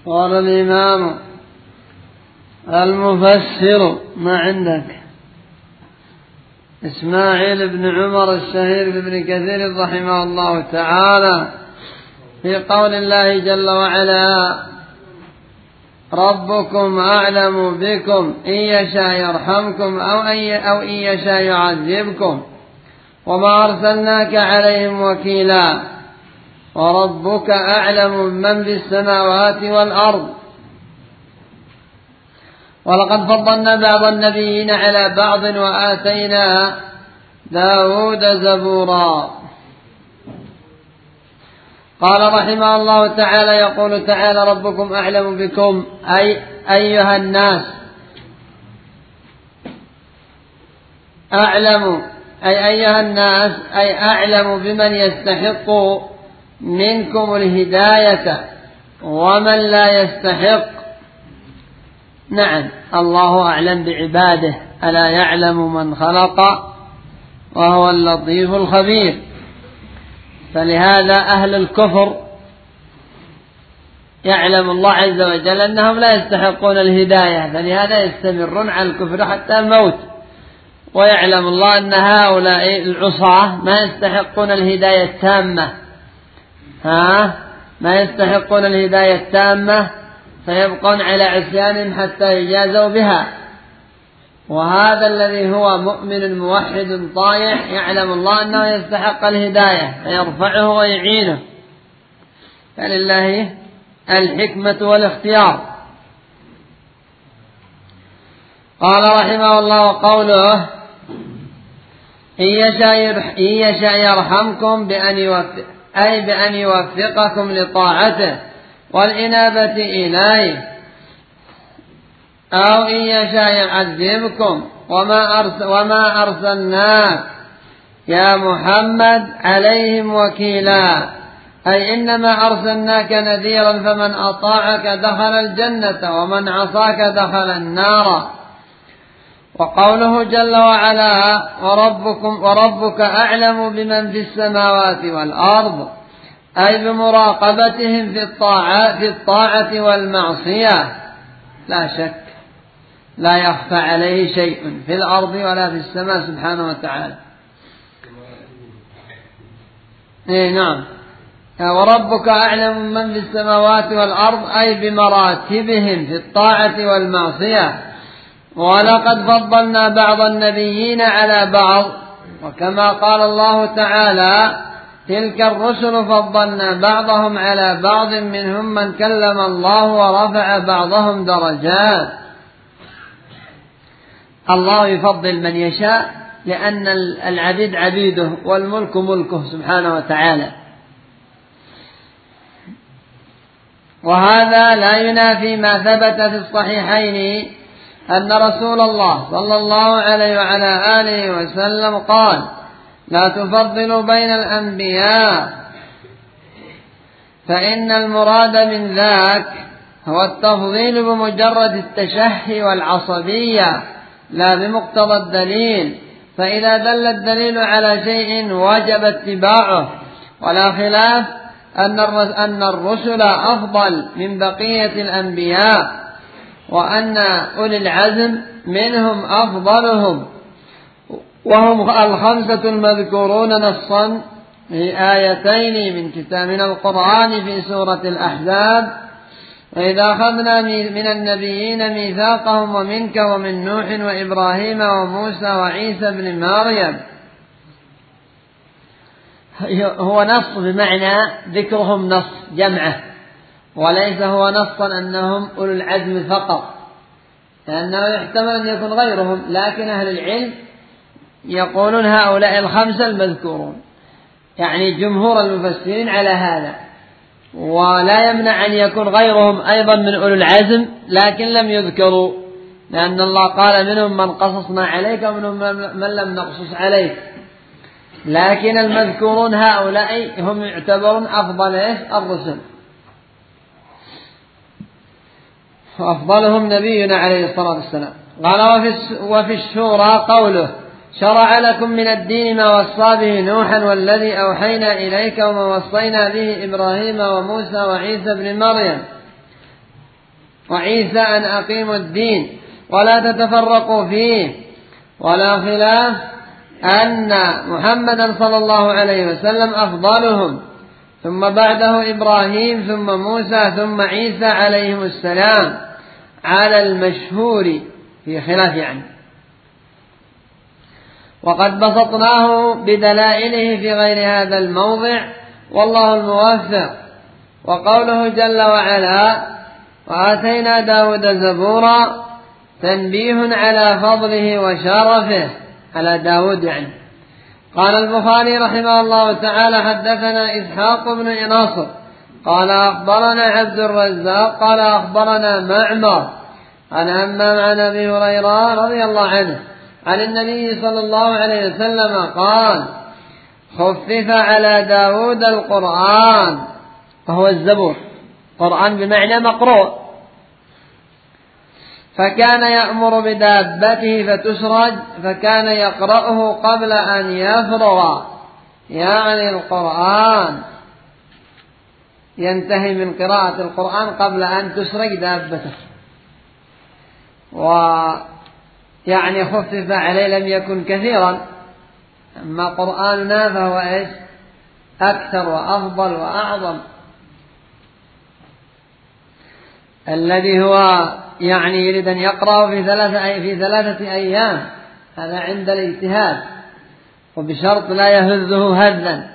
قال الإمام المفسر ما عندك إسماعيل بن عمر الشهير بن كثير رحمه الله تعالى في قول الله جل وعلا ربكم أعلم بكم إن يشاء يرحمكم أو إن يشاء يعذبكم وما أرسلناك عليهم وكيلا وربك أعلم من في السماوات والأرض ولقد فضلنا بعض النبيين على بعض وآتينا داود زبورا. قال رحمه الله تعالى يقول تعالى ربكم أعلم بكم أي أيها الناس أعلم أي أعلم بمن يستحق منكم الهداية ومن لا يستحق. نعم الله أعلم بعباده ألا يعلم من خلق وهو اللطيف الخبير. فلهذا أهل الكفر يعلم الله عز وجل أنهم لا يستحقون الهداية فلهذا يستمرون على الكفر حتى الموت. ويعلم الله أن هؤلاء العصاة ما يستحقون الهداية التامة ما يستحقون الهداية التامة فيبقون على عصيانهم حتى يجازوا بها. وهذا الذي هو مؤمن موحد طائع يعلم الله أنه يستحق الهداية فيرفعه ويعينه. فلله الحكمة والاختيار. قال رحمه الله قوله إن يشاء يرحمكم بأن يوفقكم لطاعته والإنابة إليه أو إن يشاء يعذبكم وما أرسلناك يا محمد عليهم وكيلا أي إنما أرسلناك نذيرا فمن أطاعك دخل الجنة ومن عصاك دخل النار. وقوله جل وعلا وربك أعلم بمن في السماوات والأرض أي بمراقبتهم في الطاعة والمعصية لا شك لا يخفى عليه شيء في الأرض ولا في السماء سبحانه وتعالى. نعم وربك أعلم من في السماوات والأرض أي بمراتبهم في الطاعة والمعصية. ولقد فضلنا بعض النبيين على بعض وكما قال الله تعالى تلك الرسل فضلنا بعضهم على بعض منهم من كلم الله ورفع بعضهم درجات. الله يفضل من يشاء لأن العبيد عبيده والملك ملكه سبحانه وتعالى. وهذا لا ينافي ما ثبت في الصحيحين أن رسول الله صلى الله عليه وعلى آله وسلم قال لا تفضلوا بين الأنبياء فإن المراد من ذاك هو التفضيل بمجرد التشهي والعصبية لا بمقتضى الدليل. فإذا دل الدليل على شيء وجب اتباعه ولا خلاف أن الرسل أفضل من بقية الأنبياء وأن أولي العزم منهم أفضلهم وهم الخمسة المذكورون نصا في آيتين من القرآن في سورة الأحزاب وإذا أخذنا من النبيين ميثاقهم ومنك ومن نوح وإبراهيم وموسى وعيسى بن مريم. هو نص بمعنى ذكرهم نص جمعه وليس هو نصا أنهم أولو العزم فقط لأنه يحتمل أن يكون غيرهم. لكن أهل العلم يقولون هؤلاء الخمسة المذكورون يعني جمهور المفسرين على هذا ولا يمنع أن يكون غيرهم أيضا من أولو العزم لكن لم يذكروا لأن الله قال منهم من قصصنا عليك ومنهم من لم نقصص عليك. لكن المذكورون هؤلاء هم يعتبرون أفضل الرسل وأفضلهم نبينا عليه الصلاة والسلام. قال وفي الشورى قوله شرع لكم من الدين ما وصى به نوحا والذي أوحينا إليك وما وصينا به إبراهيم وموسى وعيسى بن مريم وعيسى أن أقيموا الدين ولا تتفرقوا فيه، ولا خلاف أن محمدا صلى الله عليه وسلم أفضلهم، ثم بعده إبراهيم ثم موسى ثم عيسى عليهم السلام على المشهور في خلاف عنه. وقد بسطناه بدلائله في غير هذا الموضع والله الموفق. وقوله جل وعلا وآتينا داود زبورا تنبيه على فضله وشرفه على داود يعني. قال البخاري رحمه الله تعالى حدثنا إسحاق بن ناصر قال أخبرنا عبد الرزاق قال أخبرنا معمر عن همام عن أبي هريرة رضي الله عنه عن النبي صلى الله عليه وسلم قال خفف على داود القرآن، وهو الزبور، قرآن بمعنى مقروء، فكان يأمر بدابته فتسرج فكان يقرأه قبل أن يفرغ، يعني القرآن ينتهي من قراءة القرآن قبل أن تسرج دابته. ويعني خفف عليه لم يكن كثيرا، أما قرآننا فهو إيش أكثر وأفضل وأعظم، الذي هو يعني يريد أن يقرأ في ثلاثة أيام، هذا عند الاجتهاد، وبشرط لا يهذه هذا.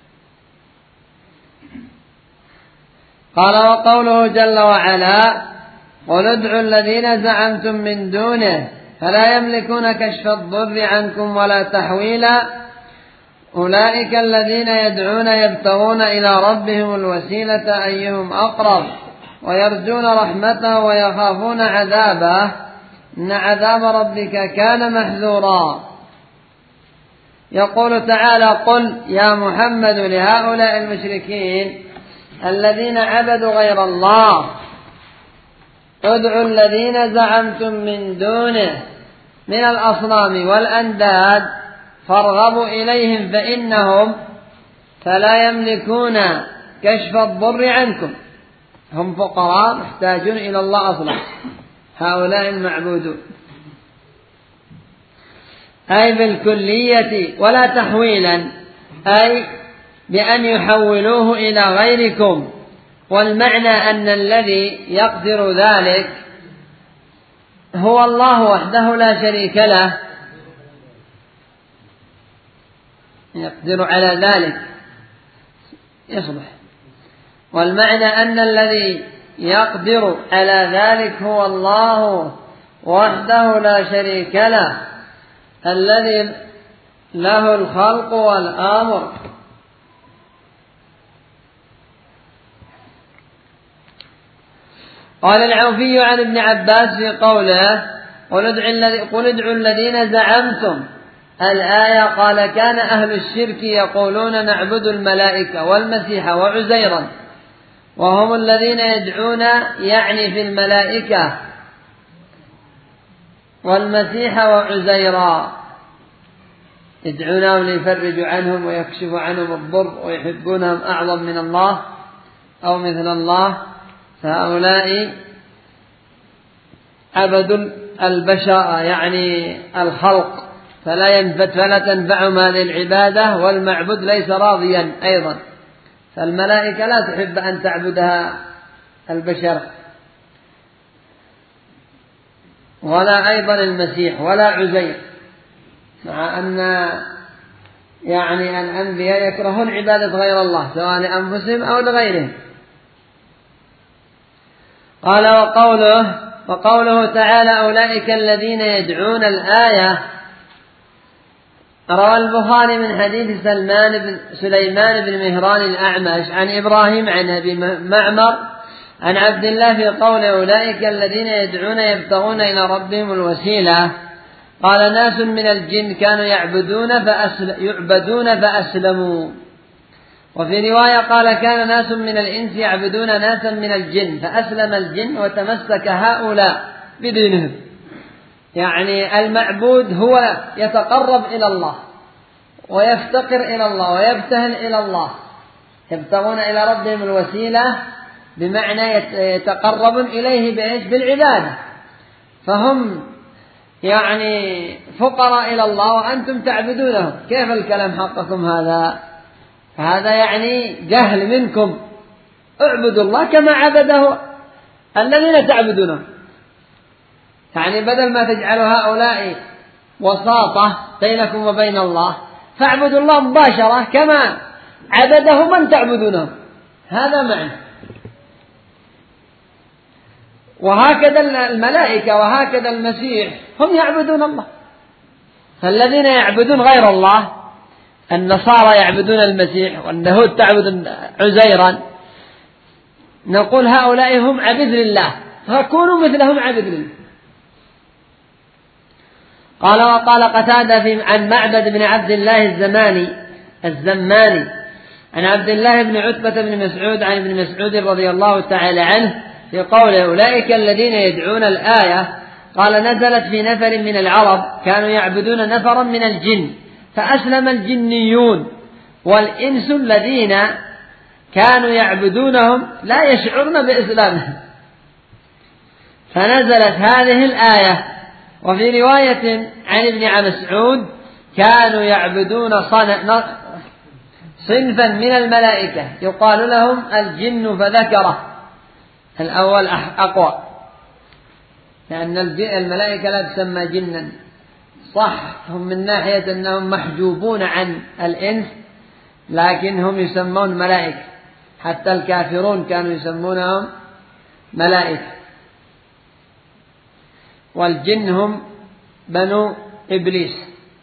قال وقوله جل وعلا قل ادعوا الذين زعمتم من دونه فلا يملكون كشف الضر عنكم ولا تحويلا أولئك الذين يدعون يبتغون إلى ربهم الوسيلة أيهم أقرب ويرجون رحمته ويخافون عذابه إن عذاب ربك كان محذورا. يقول تعالى قل يا محمد لهؤلاء المشركين الذين عبدوا غير الله ادعوا الذين زعمتم من دونه من الأصنام والأنداد فارغبوا إليهم فإنهم فلا يملكون كشف الضر عنكم، هم فقراء محتاجون إلى الله أصلا هؤلاء المعبودون، أي بالكلية ولا تحويلا، أي بأن يحولوه إلى غيركم. والمعنى أن الذي يقدر ذلك هو الله وحده لا شريك له، يقدر على ذلك يصبح. والمعنى أن الذي يقدر على ذلك هو الله وحده لا شريك له الذي له الخلق والأمر. قال العوفي عن ابن عباس في قوله قل ادعوا الذين زعمتم الآية قال كان أهل الشرك يقولون نعبد الملائكة والمسيح وعزيرا، وهم الذين يدعون يعني في الملائكة والمسيح وعزيرا يدعونهم ليفرجوا عنهم ويكشفوا عنهم الضر ويحبونهم أعظم من الله أو مثل الله، فهؤلاء عبدوا البشر يعني الخلق فلا تنفعهم هذه العبادة، والمعبود ليس راضيا أيضا، فالملائكة لا تحب أن تعبدها البشر ولا أيضا المسيح ولا عزير، مع أن يعني الأنبياء يكرهون عبادة غير الله سواء لأنفسهم أو لغيرهم. قال وقوله تعالى أولئك الذين يدعون الآية. روى البخاري من حديث سليمان بن مهران الأعمش عن إبراهيم عن أبي معمر عن عبد الله في قول أولئك الذين يدعون يبتغون إلى ربهم الوسيلة. قال ناس من الجن كانوا يعبدون فأسلموا. وفي رواية قال كان ناس من الإنس يعبدون ناسا من الجن فأسلم الجن وتمسك هؤلاء بدينهم. يعني المعبود هو يتقرب إلى الله ويفتقر إلى الله ويبتهل إلى الله، يبتغون إلى ربهم الوسيلة بمعنى يتقرب إليه بإيش؟ بالعبادة. فهم يعني فقراء إلى الله وأنتم تعبدونهم، كيف الكلام حقكم هذا؟ فهذا يعني جهل منكم. اعبدوا الله كما عبده الذين تعبدونهم، يعني بدل ما تجعلوا هؤلاء وساطة بينكم وبين الله، فاعبدوا الله مباشرة كما عبده من تعبدونه. هذا معنى. وهكذا الملائكة وهكذا المسيح هم يعبدون الله. فالذين يعبدون غير الله، النصارى يعبدون المسيح واليهود تعبد عزيرا، نقول هؤلاء هم عبد لله، فكونوا مثلهم عبد لله. وقال قتادة عن معبد بن عبد الله الزماني عن عبد الله بن عتبة بن مسعود عن ابن مسعود رضي الله تعالى عنه في قوله أولئك الذين يدعون الآية، قال نزلت في نفر من العرب كانوا يعبدون نفرا من الجن فأسلم الجنيون والإنس الذين كانوا يعبدونهم لا يشعرون بإسلامهم، فنزلت هذه الآية. وفي رواية عن ابن مسعود كانوا يعبدون صنفا من الملائكة يقال لهم الجن، فذكره الأول أقوى، لأن الملائكة لا تسمى جنا، صح هم من ناحية أنهم محجوبون عن الإنس، لكنهم يسمون ملائكة، حتى الكافرون كانوا يسمونهم ملائكة. والجن هم بنو إبليس.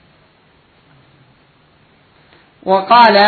وقال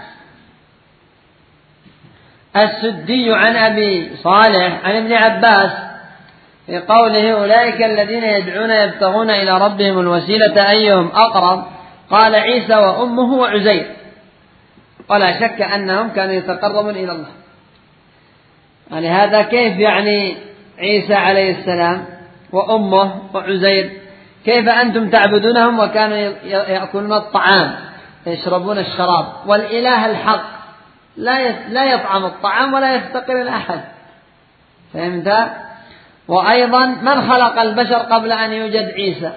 السدي عن أبي صالح عن ابن عباس في قوله أولئك الذين يدعون يبتغون إلى ربهم الوسيلة أيهم أقرب، قال عيسى وأمه وعزير، ولا شك أنهم كانوا يتقربون إلى الله. يعني هذا كيف يعني عيسى عليه السلام وأمه وعزير، كيف أنتم تعبدونهم وكانوا يأكلون الطعام يشربون الشراب، والإله الحق لا يطعم الطعام ولا يفتقر إلى أحد، فهمت؟ وأيضا من خلق البشر قبل أن يوجد عيسى؟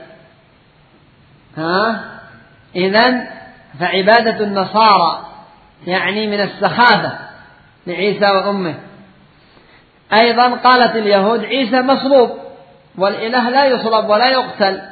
إذن فعبادة النصارى يعني من السخافة لعيسى وأمه. أيضا قالت اليهود عيسى مصلوب، والإله لا يصلب ولا يقتل.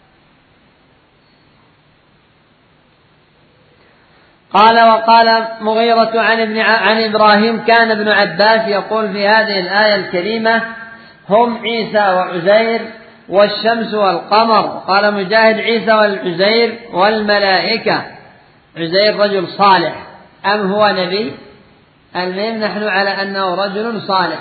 وقال مغيرة عن إبراهيم كان ابن عباس يقول في هذه الآية الكريمة هم عيسى وعزير والشمس والقمر. قال مجاهد عيسى والعزير والملائكة. عزير رجل صالح أم هو نبي؟ المهم نحن على أنه رجل صالح.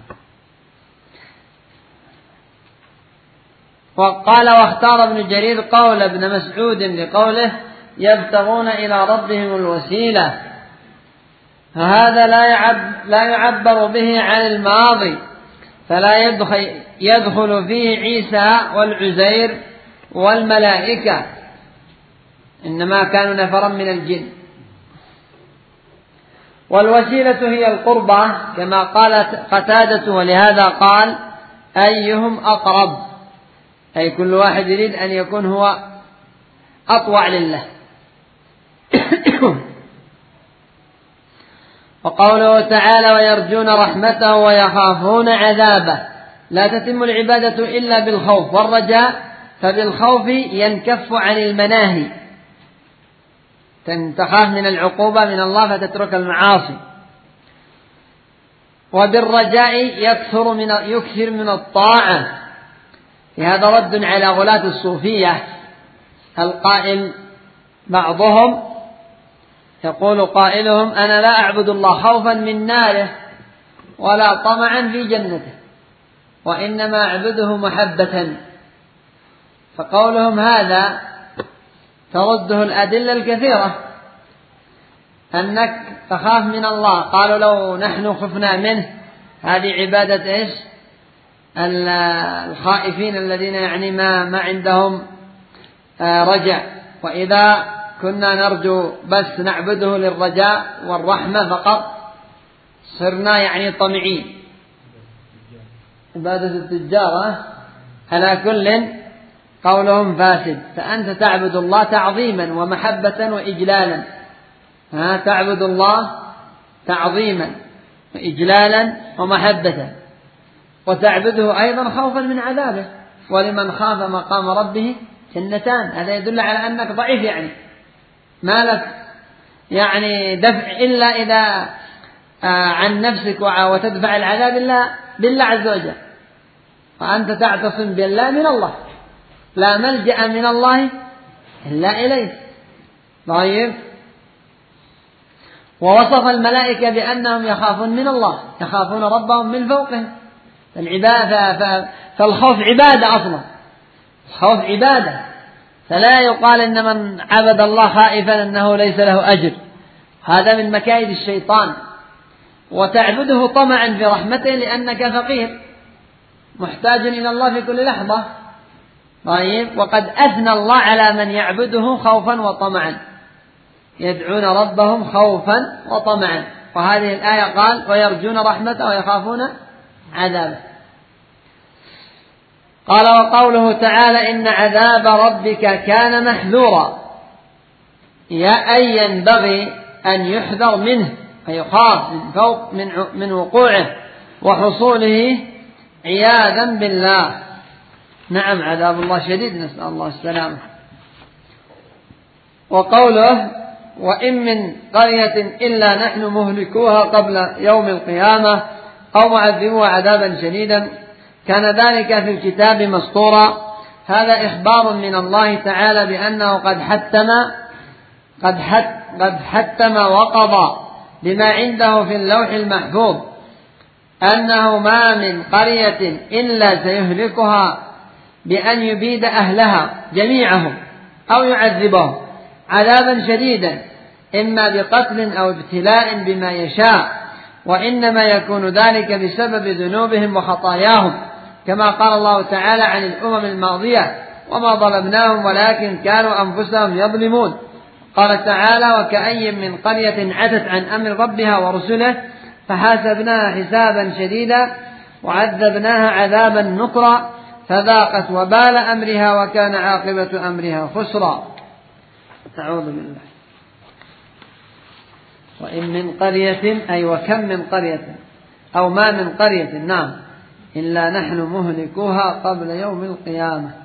وقال واختار ابن جرير قول ابن مسعود لقوله يبتغون إلى ربهم الوسيلة، فهذا لا يعبر به عن الماضي، فلا يدخل فيه عيسى والعزير والملائكة، إنما كانوا نفرا من الجن. والوسيلة هي القربة كما قالت قتادة، ولهذا قال أيهم أقرب، أي كل واحد يريد أن يكون هو أطوع لله. وقوله تعالى ويرجون رحمته ويخافون عذابه، لا تتم العبادة إلا بالخوف والرجاء، فبالخوف ينكف عن المناهي، تخاف من العقوبة من الله فتترك المعاصي، وبالرجاء يكثر من الطاعة. هذا رد على غلاة الصوفية القائل بعضهم يقول قائلهم أنا لا أعبد الله خوفا من ناره ولا طمعا في جنته، وإنما أعبده محبة. فقولهم هذا ترده الأدلة الكثيرة أنك تخاف من الله. قالوا لو نحن خفنا منه، هذه عبادة إيش؟ الخائفين الذين يعني ما عندهم رجع، وإذا كنا نرجو بس نعبده للرجاء والرحمة فقط صرنا يعني طمعين، عبادة التجارة. على كل قولهم فاسد. فأنت تعبد الله تعظيما ومحبة وإجلالا، تعبد الله تعظيما وإجلالا ومحبة، وتعبده أيضا خوفا من عذابه. ولمن خاف مقام ربه جنتان. هذا يدل على أنك ضعيف، يعني ما لك يعني دفع إلا إذا عن نفسك وتدفع العذاب إلا بالله عز وجل. وأنت تعتصم بالله من الله، لا ملجأ من الله إلا إليه. طيب. ووصف الملائكة بأنهم يخافون من الله، يخافون ربهم من فوقهم. فالخوف عبادة أصلا، الخوف عبادة، فلا يقال إن من عبد الله خائفا أنه ليس له أجر، هذا من مكايد الشيطان. وتعبده طمعا في رحمته لأنك فقير محتاج إلى الله في كل لحظة. طيب. وقد أثنى الله على من يعبده خوفا وطمعا، يدعون ربهم خوفا وطمعا. وهذه الآية قال ويرجون رحمته ويخافون عذابه. قال وقوله تعالى إن عذاب ربك كان محذورا، أي ينبغي أن يحذر منه، فيخاف من وقوعه وحصوله عياذا بالله. نعم، عذاب الله شديد، نسأل الله السلامة. وقوله وإن من قرية إلا نحن مهلكوها قبل يوم القيامة أو معذبوها عذابا شديدا كان ذلك في الكتاب مسطورا. هذا إخبار من الله تعالى بأنه قد حتم وقضى بما عنده في اللوح المحفوظ أنه ما من قرية إلا سيهلكها بأن يبيد أهلها جميعهم أو يعذبهم عذابا شديدا، إما بقتل أو ابتلاء بما يشاء، وإنما يكون ذلك بسبب ذنوبهم وخطاياهم، كما قال الله تعالى عن الأمم الماضية وما ظلمناهم ولكن كانوا أنفسهم يظلمون. قال تعالى وكأي من قرية عتت عن أمر ربها ورسله فحاسبناها حسابا شديدا وعذبناها عذابا نكرا فذاقت وبال أمرها وكان عاقبة أمرها خسرا. أعوذ بالله. وإن من قرية أي وكم من قرية أو ما من قرية، نعم، إلا نحن مهلكوها قبل يوم القيامة.